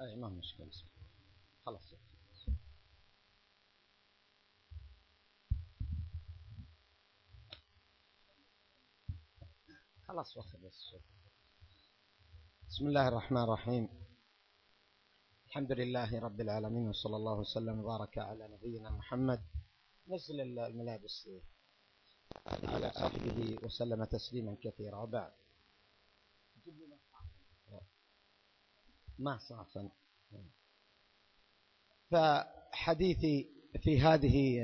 أي ما مشكلة. خلاص خلاص واخذ الصوت. بسم الله الرحمن الرحيم. الحمد لله رب العالمين، وصلى الله وسلم وبارك على نبينا محمد. نزل الملابس على آله وسلم تسليما كثيرا، وبعد ما صافا. فحديثي في هذه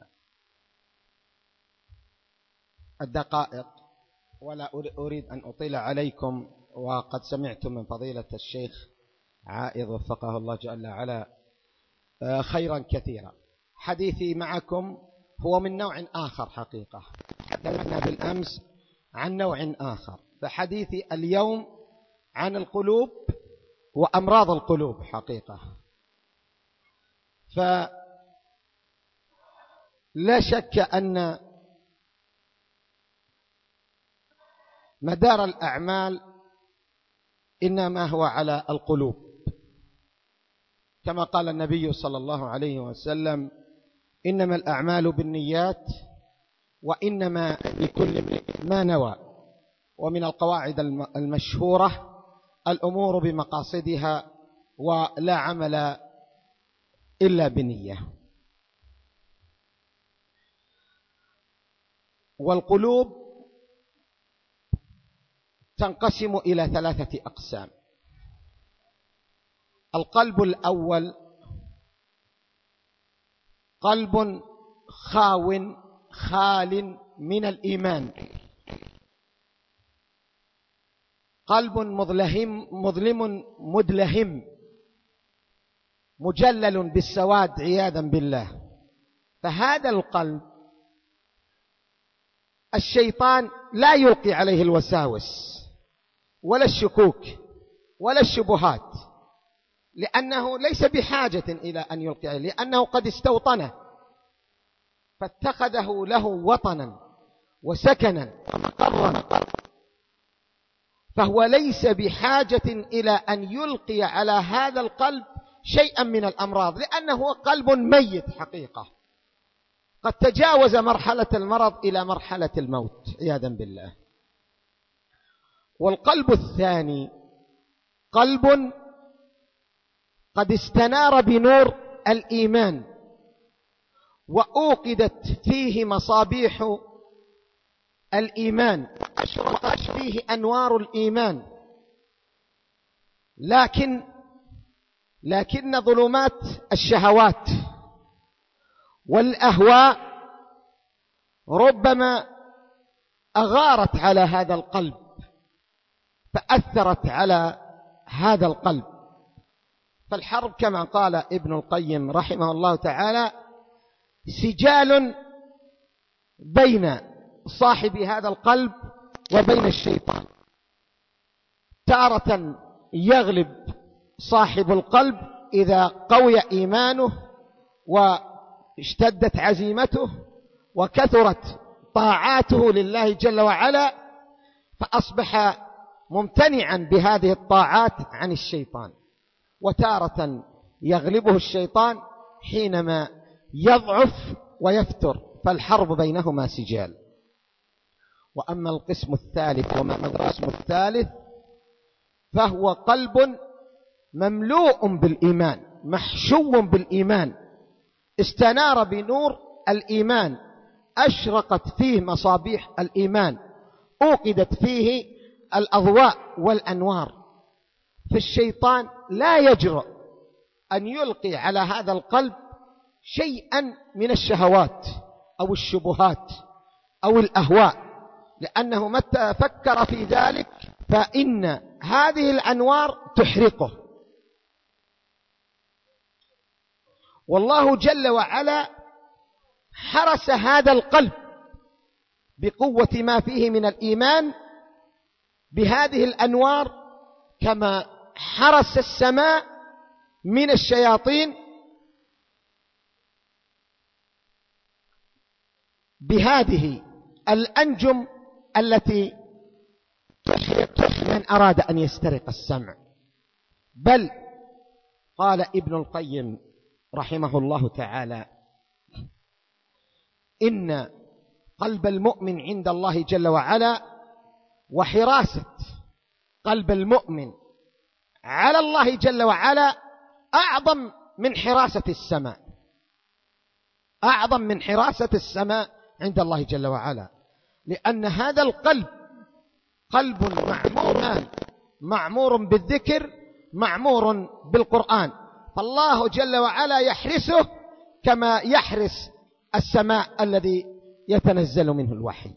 الدقائق، ولا أريد أن أطيل عليكم، وقد سمعتم من فضيلة الشيخ عائض وفقه الله جل وعلا خيرا كثيرا. حديثي معكم هو من نوع آخر حقيقة. تكلمنا بالأمس عن نوع آخر، فحديثي اليوم عن القلوب وأمراض القلوب حقيقة. فلا شك أن مدار الأعمال إنما هو على القلوب، كما قال النبي صلى الله عليه وسلم: إنما الأعمال بالنيات وإنما لكل امرئ ما نوى. ومن القواعد المشهورة: الأمور بمقاصدها ولا عمل إلا بنية. والقلوب تنقسم إلى 3 أقسام. القلب الأول قلب خال من الإيمان، قلب مظلم مدلهم مجلل بالسواد عياذا بالله. فهذا القلب الشيطان لا يلقي عليه الوساوس ولا الشكوك ولا الشبهات، لأنه ليس بحاجة إلى أن يلقي عليه، لأنه قد استوطنه فاتخذه له وطنا وسكنا ومقرا، فهو ليس بحاجة إلى أن يلقي على هذا القلب شيئا من الأمراض، لأنه قلب ميت حقيقة، قد تجاوز مرحلة المرض إلى مرحلة الموت عياذا بالله. والقلب الثاني قلب قد استنار بنور الإيمان وأوقدت فيه مصابيح الإيمان وأشرقت فيه أنوار الإيمان، لكن ظلمات الشهوات والأهواء ربما أغارت على هذا القلب فأثرت على هذا القلب. فالحرب كما قال ابن القيم رحمه الله تعالى سجال بين صاحب هذا القلب وبين الشيطان. تارة يغلب صاحب القلب إذا قوي إيمانه واشتدت عزيمته وكثرت طاعاته لله جل وعلا، فأصبح ممتنعا بهذه الطاعات عن الشيطان. وتارة يغلبه الشيطان حينما يضعف ويفتر، فالحرب بينهما سجال. وأما القسم الثالث فهو قلب مملوء بالإيمان محشو بالإيمان، استنار بنور الإيمان، أشرقت فيه مصابيح الإيمان، أوقدت فيه الأضواء والأنوار. فالشيطان لا يجرؤ أن يلقي على هذا القلب شيئا من الشهوات أو الشبهات أو الأهواء، لأنه متى فكر في ذلك فإن هذه الأنوار تحرقه. والله جل وعلا حرس هذا القلب بقوة ما فيه من الإيمان بهذه الأنوار، كما حرس السماء من الشياطين بهذه الأنجم التي تحرق من أراد أن يسترق السمع. بل قال ابن القيم رحمه الله تعالى: إن قلب المؤمن عند الله جل وعلا وحراسة قلب المؤمن على الله جل وعلا أعظم من حراسة السماء، أعظم من حراسة السماء عند الله جل وعلا، لأن هذا القلب قلب معمور بالذكر، معمور بالقرآن، فالله جل وعلا يحرسه كما يحرس السماء الذي يتنزل منه الوحي.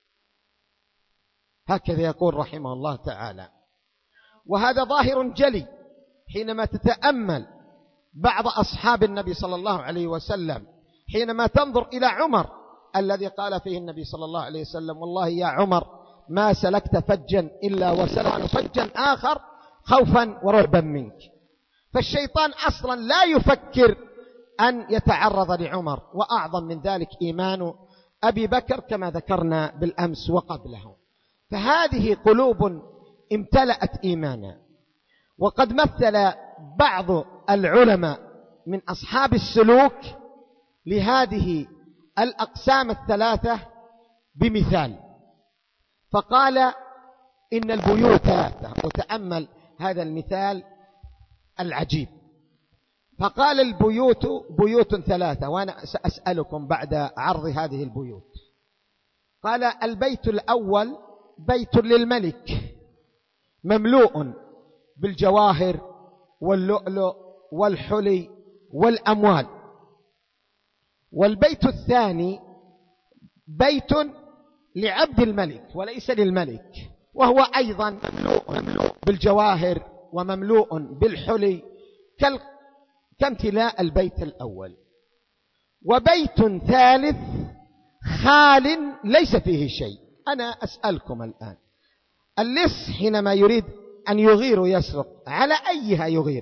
هكذا يقول رحمه الله تعالى. وهذا ظاهر جلي حينما تتأمل بعض أصحاب النبي صلى الله عليه وسلم، حينما تنظر إلى عمر الذي قال فيه النبي صلى الله عليه وسلم: والله يا عمر ما سلكت فجا إلا وسلك فجا آخر خوفا ورعبا منك. فالشيطان أصلا لا يفكر أن يتعرض لعمر، وأعظم من ذلك إيمان أبي بكر كما ذكرنا بالأمس وقبله. فهذه قلوب امتلأت إيمانا. وقد مثل بعض العلماء من أصحاب السلوك لهذه الأقسام الثلاثة بمثال، فقال: إن البيوت ثلاثة. وتأمل هذا المثال العجيب، فقال: البيوت بيوت ثلاثة، وأنا سأسألكم بعد عرض هذه البيوت. قال: البيت الأول بيت للملك مملوء بالجواهر واللؤلؤ والحلي والأموال. والبيت الثاني بيت لعبد الملك وليس للملك، وهو أيضا مملوء بالجواهر ومملوء بالحلي كامتلاء البيت الأول. وبيت ثالث خال ليس فيه شيء. أنا أسألكم الآن، اللص حينما يريد أن يغير يسرق على أيها يغير؟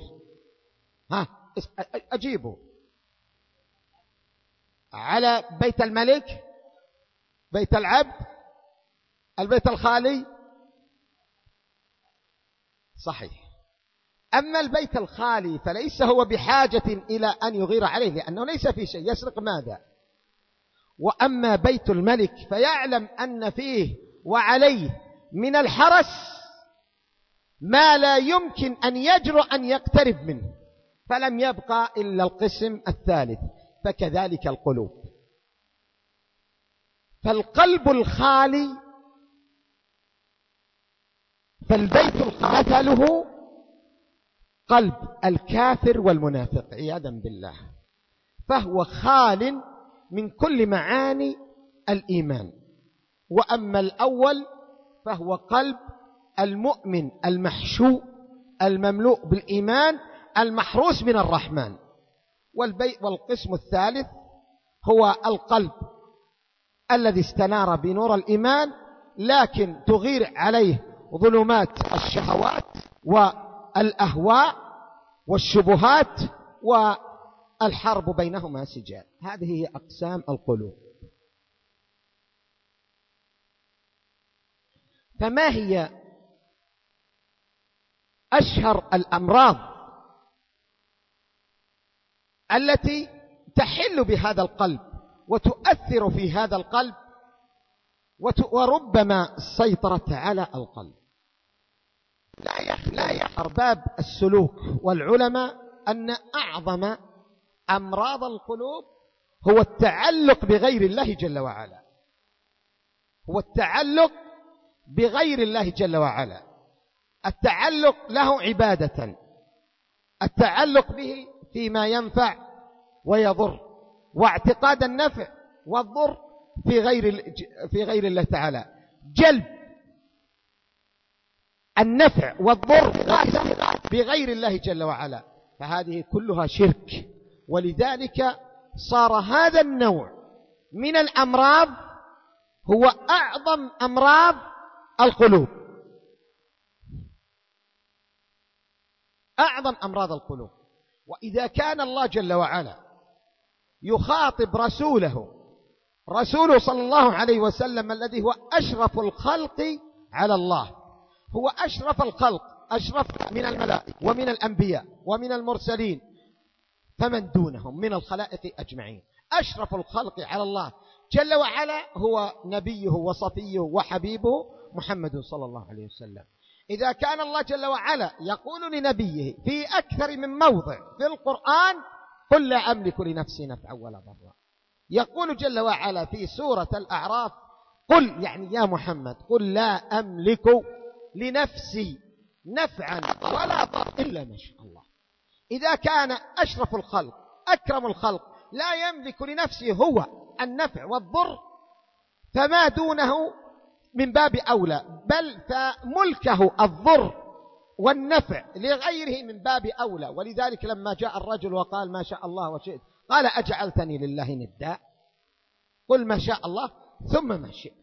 أجيبوا. على بيت الملك، بيت العبد، البيت الخالي؟ صحيح. أما البيت الخالي فليس هو بحاجة إلى أن يغير عليه لأنه ليس فيه شيء، يسرق ماذا؟ وأما بيت الملك فيعلم أن فيه وعليه من الحرس ما لا يمكن أن يجرؤ أن يقترب منه، فلم يبقى إلا القسم الثالث. فكذلك القلوب، فالقلب الخالي، فالبيت مثله قلب الكافر والمنافق عياذا بالله، فهو خال من كل معاني الإيمان. وأما الأول فهو قلب المؤمن المحشو المملوء بالإيمان المحروس من الرحمن. والقسم الثالث هو القلب الذي استنار بنور الإيمان لكن تغير عليه ظلمات الشهوات والأهواء والشبهات والحرب بينهما سجال. هذه هي أقسام القلوب. فما هي أشهر الأمراض التي تحل بهذا القلب وتؤثر في هذا القلب وربما سيطرت على القلب؟ لا يخفى أرباب السلوك والعلماء أن أعظم أمراض القلوب هو التعلق بغير الله جل وعلا، هو التعلق بغير الله جل وعلا، التعلق له عبادة، التعلق به فيما ينفع ويضر، واعتقاد النفع والضر في غير الله تعالى، جلب النفع والضر بغير الله جل وعلا، فهذه كلها شرك. ولذلك صار هذا النوع من الأمراض هو أعظم أمراض القلوب، أعظم أمراض القلوب. وإذا كان الله جل وعلا يخاطب رسوله صلى الله عليه وسلم الذي هو أشرف الخلق على الله، هو أشرف الخلق أشرف من الملائكة ومن الأنبياء ومن المرسلين، فمن دونهم من الخلائق أجمعين. أشرف الخلق على الله جل وعلا هو نبيه وصفيه وحبيبه محمد صلى الله عليه وسلم. إذا كان الله جل وعلا يقول لنبيه في أكثر من موضع في القرآن: قل لا أملك لنفسي نفعا ولا ضرا، يقول جل وعلا في سورة الأعراف: قل، يعني يا محمد، قل لا أملك لنفسي نفعا ولا ضرا إلا ما شاء الله. إذا كان أشرف الخلق أكرم الخلق لا يملك لنفسه هو النفع والضر، فما دونه من باب أولى، بل فملكه الضر والنفع لغيره من باب أولى. ولذلك لما جاء الرجل وقال: ما شاء الله وشئت، قال: أجعلتني لله ندا؟ قل ما شاء الله ثم ما شئت.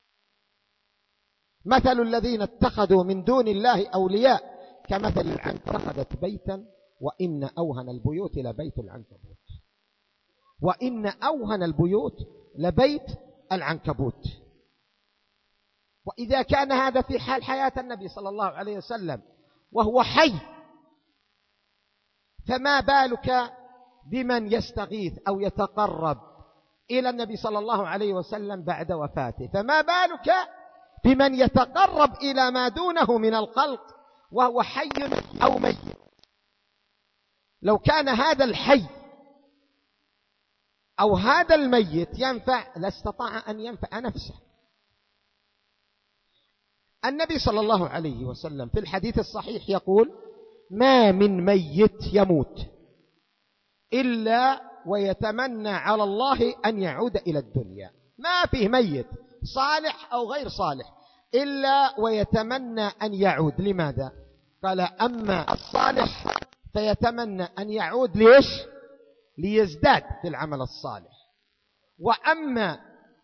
مثل الذين اتخذوا من دون الله أولياء كمثل العنكبوت اتخذت بيتا وإن أوهن البيوت لبيت العنكبوت، وإن أوهن البيوت لبيت العنكبوت. وإذا كان هذا في حال حياة النبي صلى الله عليه وسلم وهو حي، فما بالك بمن يستغيث أو يتقرب إلى النبي صلى الله عليه وسلم بعد وفاته؟ فما بالك بمن يتقرب إلى ما دونه من الخلق وهو حي أو ميت؟ لو كان هذا الحي أو هذا الميت ينفع لاستطاع أن ينفع نفسه. النبي صلى الله عليه وسلم في الحديث الصحيح يقول: ما من ميت يموت إلا ويتمنى على الله أن يعود إلى الدنيا. ما فيه ميت صالح أو غير صالح إلا ويتمنى أن يعود. لماذا؟ قال: أما الصالح فيتمنى أن يعود ليش؟ ليزداد في العمل الصالح. وأما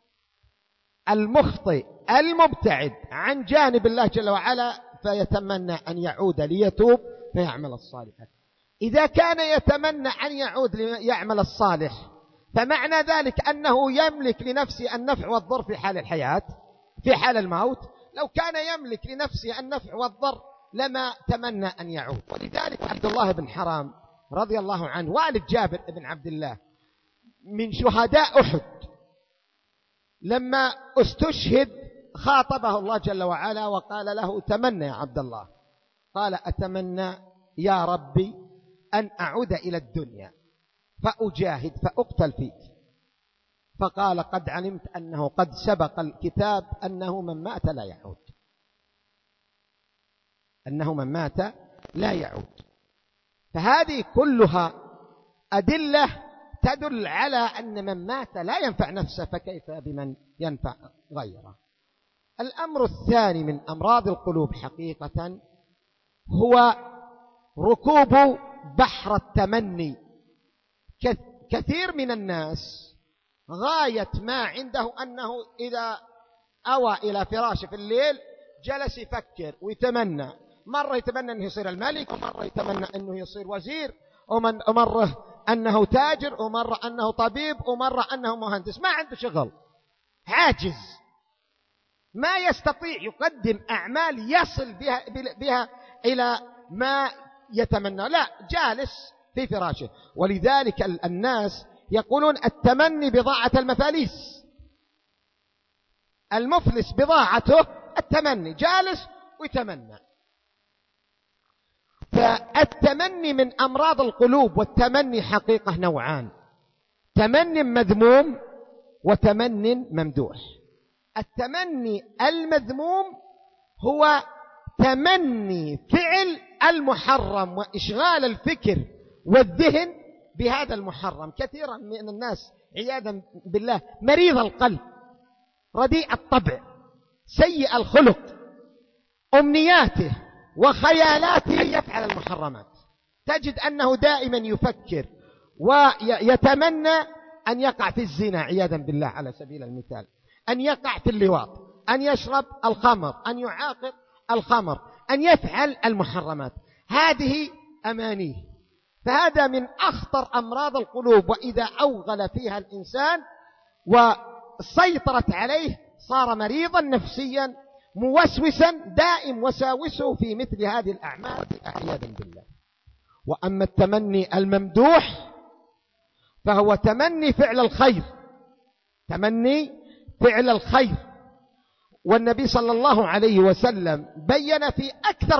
المخطئ المبتعد عن جانب الله جل وعلا فيتمنى أن يعود ليتوب فيعمل الصالحات. إذا كان يتمنى أن يعود ليعمل الصالح، فمعنى ذلك أنه يملك لنفسه النفع والضر في حال الحياة، في حال الموت. لو كان يملك لنفسه النفع والضر لما تمنى أن يعود. ولذلك عبد الله بن حرام رضي الله عنه والد جابر بن عبد الله من شهداء أحد، لما استشهد خاطبه الله جل وعلا وقال له: تمنى يا عبد الله. قال: أتمنى يا ربي أن أعود إلى الدنيا فأجاهد فأقتل فيك. فقال: قد علمت أنه قد سبق الكتاب أنه من مات لا يعود، أنه من مات لا يعود. فهذه كلها أدلة تدل على أن من مات لا ينفع نفسه، فكيف بمن ينفع غيره. الأمر الثاني من أمراض القلوب حقيقة هو ركوب بحر التمني. كثير من الناس غاية ما عنده أنه إذا أوى إلى فراشه في الليل جلس يفكر ويتمنى، مرة يتمنى أنه يصير الملك، ومرة يتمنى أنه يصير وزير، ومرة أنه تاجر، ومرة أنه طبيب، ومرة أنه مهندس. ما عنده شغل، عاجز، ما يستطيع يقدم أعمال يصل بها إلى ما يتمنى، لا، جالس في فراشه. ولذلك الناس يقولون التمني بضاعة المفاليس، المفلس بضاعته التمني، جالس ويتمنى. فالتمني من أمراض القلوب. والتمني حقيقة نوعان: تمني مذموم وتمني ممدوح. التمني المذموم هو تمني فعل المحرم وإشغال الفكر والذهن بهذا المحرم. كثيرا من الناس عياذا بالله مريض القلب، رديء الطبع، سيء الخلق، أمنياته وخيالاته أن يفعل المحرمات. تجد أنه دائما يفكر ويتمنى أن يقع في الزنا عياذا بالله على سبيل المثال، أن يقع في اللواط، أن يشرب الخمر، أن يعاقب الخمر، أن يفعل المحرمات. هذه أمانيه. فهذا من أخطر أمراض القلوب. وإذا أوغل فيها الإنسان وسيطرت عليه صار مريضا نفسيا موسوسا دائم وساوسه في مثل هذه الأعمال عياذا بالله. وأما التمني الممدوح فهو تمني فعل الخير، تمني فعل الخير. والنبي صلى الله عليه وسلم بين في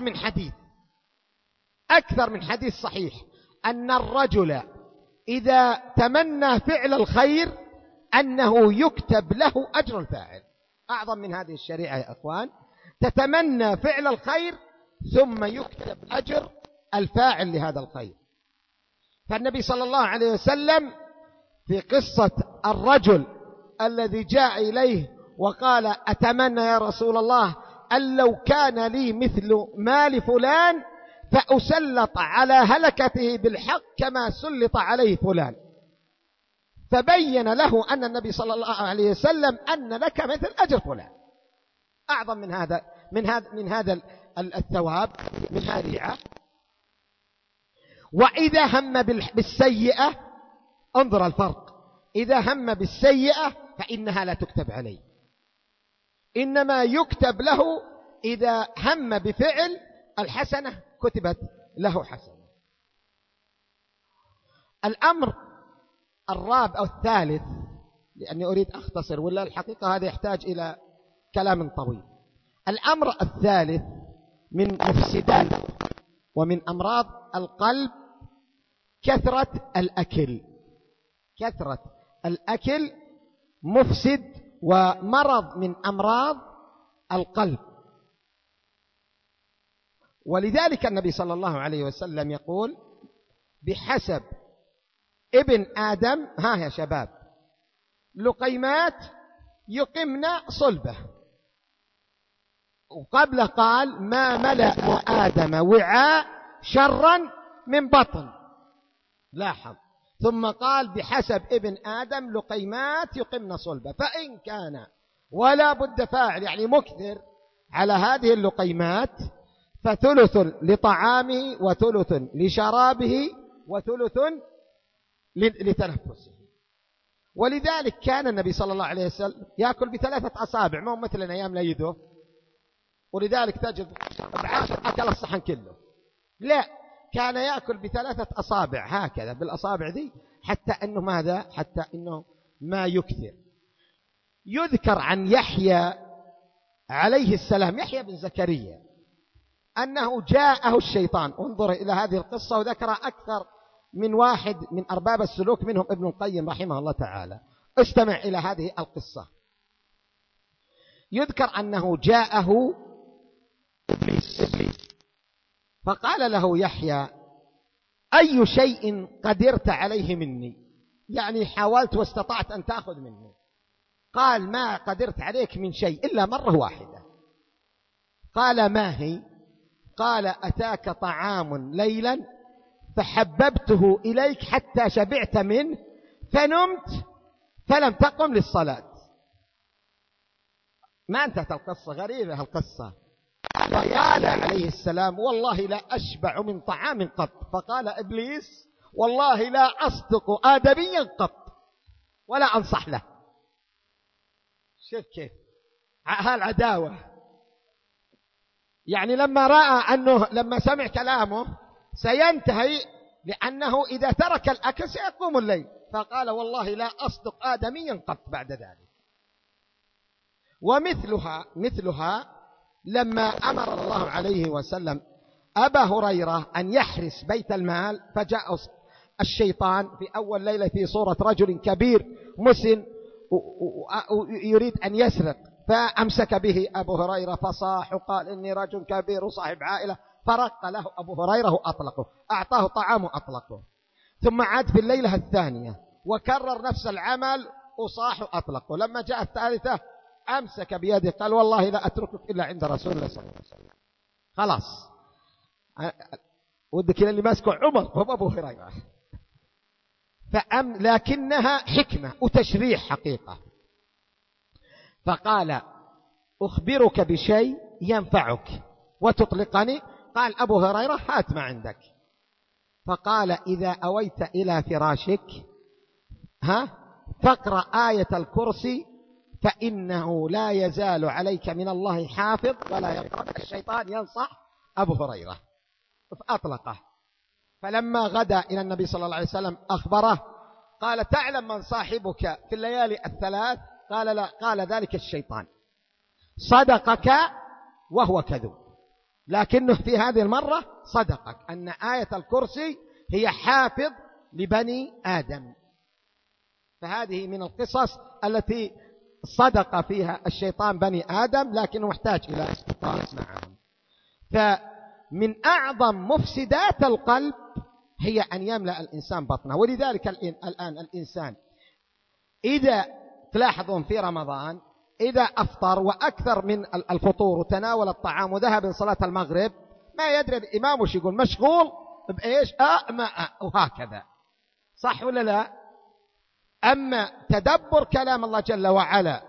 أكثر من حديث صحيح أن الرجل إذا تمنى فعل الخير أنه يكتب له أجر الفاعل. أعظم من هذه الشريعة يا أخوان، تتمنى فعل الخير ثم يكتب أجر الفاعل لهذا الخير. فالنبي صلى الله عليه وسلم في قصة الرجل الذي جاء إليه وقال أتمنى يا رسول الله أن لو كان لي مثل مال فلان فأسلط على هلكته بالحق كما سلط عليه فلان، فبين له أن النبي صلى الله عليه وسلم أن لك مثل أجر فلان. أعظم من هذا الثواب من هذه. وإذا هم بالسيئة، انظر الفرق، إذا هم بالسيئة فإنها لا تكتب عليه، إنما يكتب له إذا هم بفعل الحسنة كتبت له حسنة. الأمر الرابع أو الثالث، لأني أريد أختصر ولا الحقيقة هذا يحتاج إلى كلام طويل. الأمر الثالث من مفسدات ومن أمراض القلب كثرة الأكل. كثرة الأكل مفسد ومرض من أمراض القلب. ولذلك النبي صلى الله عليه وسلم يقول بحسب ابن آدم، ها يا شباب، لقيمات يقمن صلبه. وقبله قال ما ملأ آدم وعاء شرا من بطن، لاحظ، ثم قال بحسب ابن آدم لقيمات يقمن صلبه. فإن كان ولا بد فاعل يعني مكثر على هذه اللقيمات فثلث لطعامه وثلث لشرابه وثلث لتنفسه. ولذلك كان النبي صلى الله عليه وسلم يأكل ب3 أصابع، ما هو مثلنا أيام لا يده، ولذلك تجد ب10 أكل الصحن كله. لا، كان يأكل ب3 أصابع هكذا بالأصابع ذي، حتى أنه ماذا؟ حتى أنه ما يكثر. يذكر عن يحيى عليه السلام، يحيى بن زكريا، أنه جاءه الشيطان. انظر إلى هذه القصة، وذكر أكثر من واحد من أرباب السلوك منهم ابن القيم رحمه الله تعالى. استمع إلى هذه القصة. يذكر أنه جاءه إبليس فقال له يحيى أي شيء قدرت عليه مني، يعني حاولت واستطعت أن تأخذ مني. قال ما قدرت عليك من شيء إلا مرة واحدة. قال ما هي؟ قال أتاك طعام ليلا فحببته إليك حتى شبعت منه فنمت فلم تقم للصلاة. ما انتهت القصة، غريبة القصة. قال عليه السلام والله لا أشبع من طعام قط. فقال إبليس والله لا أصدق آدميا قط ولا أنصح له. شوف كيف هالعداوة، يعني لما رأى أنه لما سمع كلامه سينتهي، لأنه إذا ترك الأكل سيقوم الليل، فقال والله لا أصدق آدميا قط بعد ذلك. ومثلها لما أمر الله عليه وسلم أبا هريرة أن يحرس بيت المال، فجاء الشيطان في أول ليلة في صورة رجل كبير مسن يريد أن يسرق، فأمسك به أبو هريرة فصاح وقال إني رجل كبير وصاحب عائلة، فرق له أبو هريرة وأطلقه، أعطاه طعام وأطلقه. ثم عاد في الليلة الثانية وكرر نفس العمل وصاح وأطلقه. لما جاء الثالثة أمسك بيده قال والله لا أتركك إلا عند رسول الله صلى الله عليه وسلم. خلاص ودك اللي ماسكه عمر هو أبو هريرة. لكنها حكمة وتشريح حقيقة. فقال أخبرك بشيء ينفعك وتطلقني. قال أبو هريرة هات ما عندك. فقال إذا أويت إلى فراشك فاقرأ آية الكرسي فإنه لا يزال عليك من الله حافظ ولا يقرب الشيطان. ينصح أبو هريرة فأطلقه. فلما غدا إلى النبي صلى الله عليه وسلم أخبره قال: تعلم من صاحبك في الليالي الثلاث؟ قال: لا. قال: ذلك الشيطان، صدقك وهو كذوب، لكنه في هذه المرة صدقك أن آية الكرسي هي حافظ لبني آدم. فهذه من القصص التي صدق فيها الشيطان بني آدم، لكنه محتاج إلى استطاعة معهم. فمن أعظم مفسدات القلب هي أن يملأ الإنسان بطنه. ولذلك الآن الإنسان إذا تلاحظون في رمضان إذا أفطر وأكثر من الفطور وتناول الطعام وذهب لصلاة المغرب، ما يدري الإمام وش يقول، مشغول بإيش؟ ما وهكذا، صح ولا لا؟ أما تدبر كلام الله جل وعلا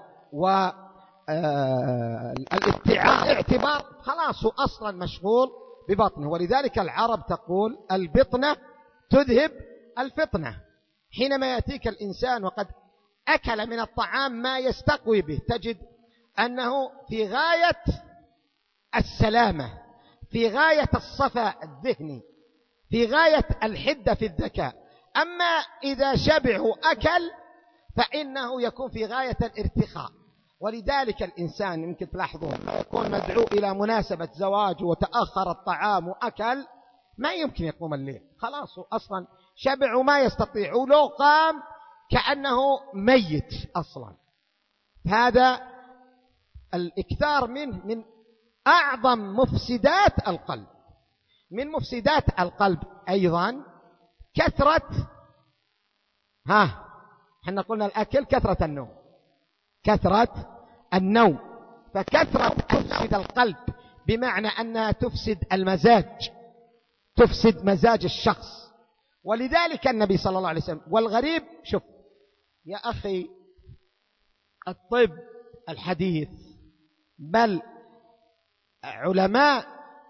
والاعتبار، خلاص هو أصلا مشغول ببطنه. ولذلك العرب تقول: البطنة تذهب الفطنة. حينما يأتيك الإنسان وقد أكل من الطعام ما يستقوي به، تجد أنه في غاية السلامة، في غاية الصفاء الذهني، في غاية الحدة في الذكاء. أما إذا شبع وأكل فإنه يكون في غاية الارتخاء. ولذلك الإنسان يمكن تلاحظون لما يكون مدعو إلى مناسبة زواج وتأخر الطعام وأكل ما يمكن يقوم الليل، خلاص أصلا شبع وما يستطيع، ولو قام كأنه ميت أصلا. هذا الإكثار منه من أعظم مفسدات القلب. من مفسدات القلب أيضا كثرة احنا قلنا الأكل، كثرة النوم. كثرة النوم، فكثرة تفسد القلب بمعنى أنها تفسد المزاج، تفسد مزاج الشخص. ولذلك النبي صلى الله عليه وسلم، والغريب شوف يا أخي، الطب الحديث بل علماء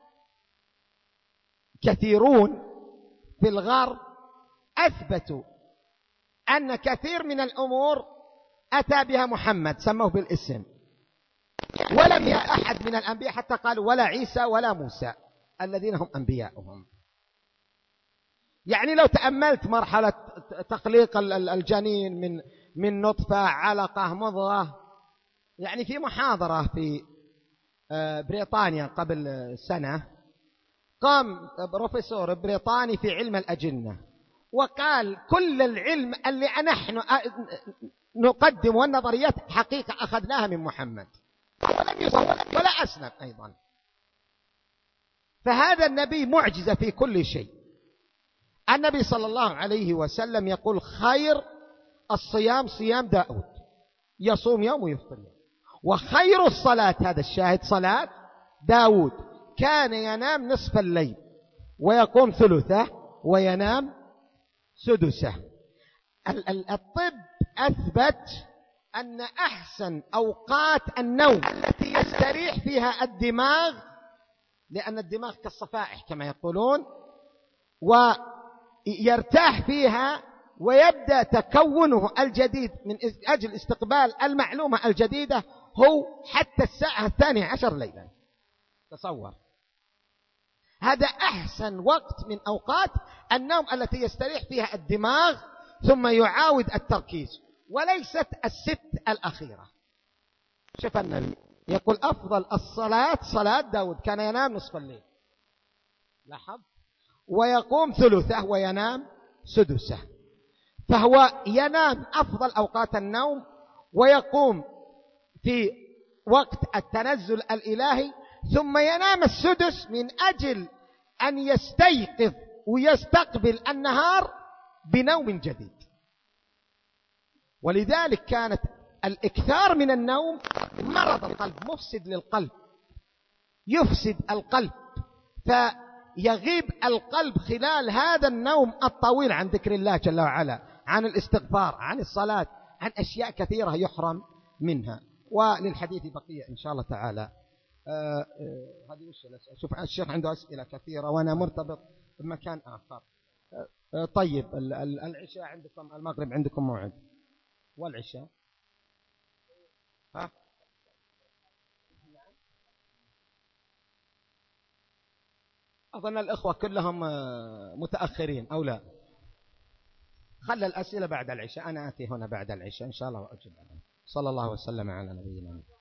كثيرون في الغرب أثبتوا أن كثير من الأمور أتى بها محمد، سموه بالاسم، ولم يأ أحد من الأنبياء، حتى قالوا ولا عيسى ولا موسى الذين هم أنبياؤهم. يعني لو تأملت مرحلة تخليق الجنين من نطفة علقة مضغة، يعني في محاضرة في بريطانيا قبل سنة قام بروفيسور بريطاني في علم الأجنة وقال: كل العلم اللي نحن نقدم والنظريات حقيقة أخذناها من محمد، ولم يصور ولا أسلم أيضا. فهذا النبي معجزة في كل شيء. النبي صلى الله عليه وسلم يقول: خير الصيام صيام داود، يصوم يوم ويفطر يوم. وخير الصلاة، هذا الشاهد، صلاة داود، كان ينام نصف الليل ويقوم ثلثه وينام سدسه. الطب أثبت أن أحسن أوقات النوم التي يستريح فيها الدماغ، لأن الدماغ كالصفائح كما يقولون، ويرتاح فيها ويبدأ تكونه الجديد من أجل استقبال المعلومة الجديدة، هو حتى الساعة 12 ليلا. تصور، هذا أحسن وقت من أوقات النوم التي يستريح فيها الدماغ ثم يعاود التركيز، وليست الست الأخيرة. شوف النبي يقول: أفضل الصلاة صلاة داود، كان ينام نصف الليل، لاحظ، ويقوم ثلثه وينام سدسه. فهو ينام أفضل أوقات النوم ويقوم في وقت التنزل الإلهي، ثم ينام السدس من أجل أن يستيقظ ويستقبل النهار بنوم جديد. ولذلك كانت الإكثار من النوم مرض القلب، مفسد للقلب، يفسد القلب، فيغيب القلب خلال هذا النوم الطويل عن ذكر الله جل وعلا، عن الاستغفار، عن الصلاة، عن أشياء كثيرة يحرم منها. وللحديث بقية إن شاء الله تعالى. هذه وش الأسئلة؟ شوف الشيخ عنده أسئلة كثيرة وأنا مرتبط بمكان آخر. طيب، العشاء عندكم، المغرب عندكم موعد، والعشاء ها؟ أظن الإخوة كلهم متأخرين أو لا؟ خلى الأسئلة بعد العشاء، أنا آتي هنا بعد العشاء إن شاء الله وأجب. صلى الله وسلم على نبينا محمد.